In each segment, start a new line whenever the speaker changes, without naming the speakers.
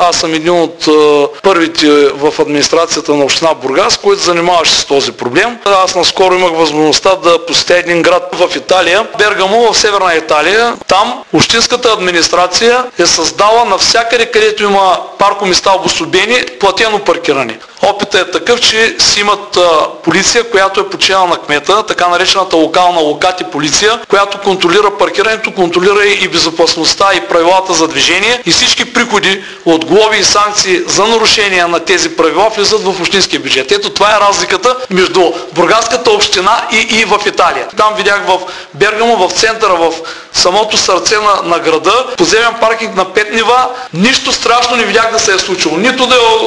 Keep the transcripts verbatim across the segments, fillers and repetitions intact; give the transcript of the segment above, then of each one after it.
аз съм един от а, първите в администрацията на община Бургас, който занимаваше с този проблем. Аз наскоро имах възможността да посетя един град в Италия, Бергамо, в Северна Италия. Там общинската администрация е създала навсякъде, където има паркоместа обособени, платено паркиране. Опитът е такъв, че си имат а, полиция, която е подчинена на кмета, така наречената локална локати полиция, която контролира паркирането, контролира и безопасността и правилата за движение, и всички приходи от глоби и санкции за нарушения на тези правила влизат в общинския бюджет. Ето това е разликата между бургаската община и, и в Италия. Там видях в Бергамо, в центъра, в самото сърце на, на града, подземен паркинг на пет нива, нищо страшно не видях да се е случило. Нито да е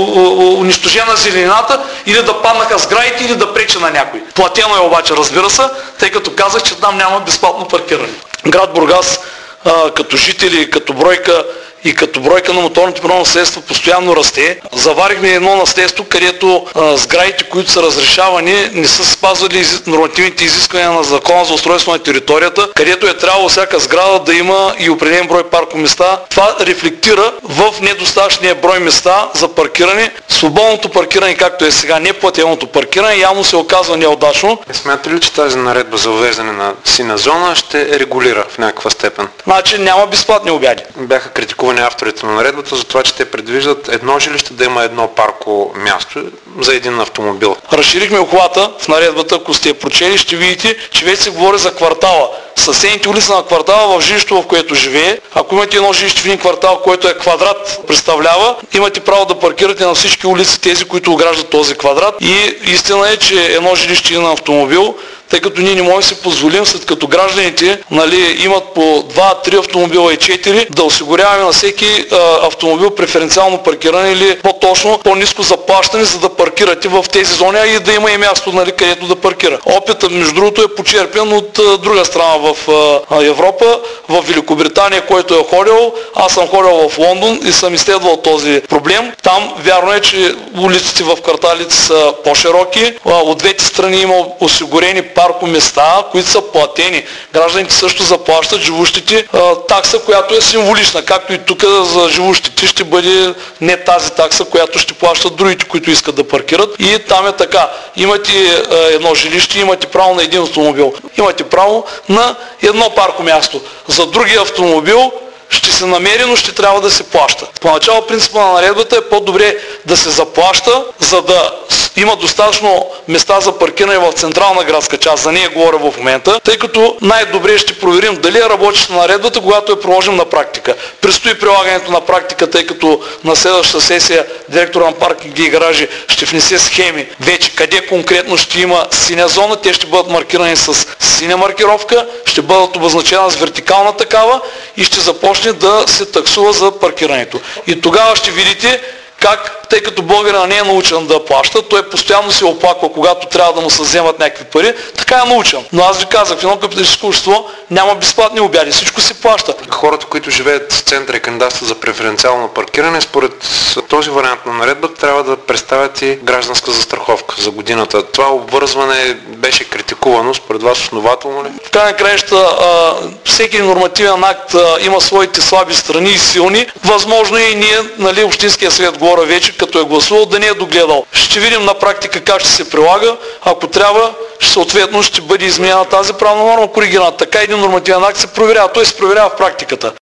унищожена зеленината, или да паднаха сградите, или да пречи на някой. Платено е обаче, разбира се, тъй като казах, че там няма безплатно паркиране. Град Бургас а, като жители, като бройка и като бройка на моторните превозни средства постоянно расте. Заварихме едно наследство, където а, сградите, които са разрешавани, не са спазвали нормативните изисквания на Закона за устройство на територията, където е трябвало всяка сграда да има и определен брой паркоместа. Това рефлектира в недостатъчния брой места за паркиране. Свободното паркиране, както е сега, неплатеното паркиране, явно се оказва неудачно.
Смятате ли, че тази наредба за въвеждане на сина зона ще регулира в някаква степен?
Значи няма безплатни обяди.
Бяха критикувани авторите на наредбата за това, че те предвиждат едно жилище да има едно парко място за един автомобил.
Разширихме обхвата в наредбата, ако сте я прочели, ще видите, че вече се говори за квартала. Съседните улици на квартала в жилището, в което живее. Ако имате едно жилище в един квартал, който е квадрат представлява, имате право да паркирате на всички улици тези, които ограждат този квадрат. И истина е, че едно жилище на автомобил, тъй като ние не можем да си позволим, след като гражданите, нали, имат по два-три автомобила и четири, да осигуряваме на всеки а, автомобил преференциално паркиране или по-точно по-ниско заплащане, за да паркирате в тези зони, а и да има и място, нали, където да паркира. Опитът, между другото, е почерпен от а, друга страна в а, Европа, в Великобритания, който е ходил. Аз съм ходил в Лондон и съм изследвал този проблем. Там вярно е, че улиците в кварталите са по-широки. От двете страни има осигурени паркоместа, които са платени. Гражданите също заплащат, живущите такса, която е символична, както и тук за живущите ще бъде не тази такса, която ще плащат другите, които искат да паркират. И там е така. Имате едно жилище, имате право на един автомобил. Имате право на едно паркомясто. За другия автомобил ще се намери, но ще трябва да се плаща. Поначало принципа на наредбата е по-добре да се заплаща, за да има достатъчно места за паркиране в централна градска част, за нея говоря в момента, тъй като най-добре ще проверим дали е работеща наредбата, когато я приложим на практика. Предстои прилагането на практика, тъй като на следващата сесия директора на паркинги и гаражи ще внесе схеми вече къде конкретно ще има синя зона, те ще бъдат маркирани с синя маркировка, ще бъдат обозначена с вертикална такава и ще започне да се таксува за паркирането. И тогава ще видите как, тъй като българина не е научен да плаща, той постоянно се оплаква, когато трябва да му се вземат някакви пари, така е научен. Но аз ви казах, в едно капиталистическо общество няма безплатни обяди, всичко се плаща.
Хората, които живеят в центъра и кандидатстват за преференциално паркиране, според този вариант на наредбата трябва да представят и гражданска застраховка за годината. Това обвързване беше критикувано, според вас основателно ли?
В край на краища всеки нормативен акт а, има своите слаби страни и силни. Възможно е и ние, нали, Общинския съвет говоря вече, като е гласувал, да не е догледал. Ще видим на практика как ще се прилага. Ако трябва, съответно ще бъде изменена тази правна норма, коригирана. Така един нормативен акт се проверява. Той се проверява в практиката.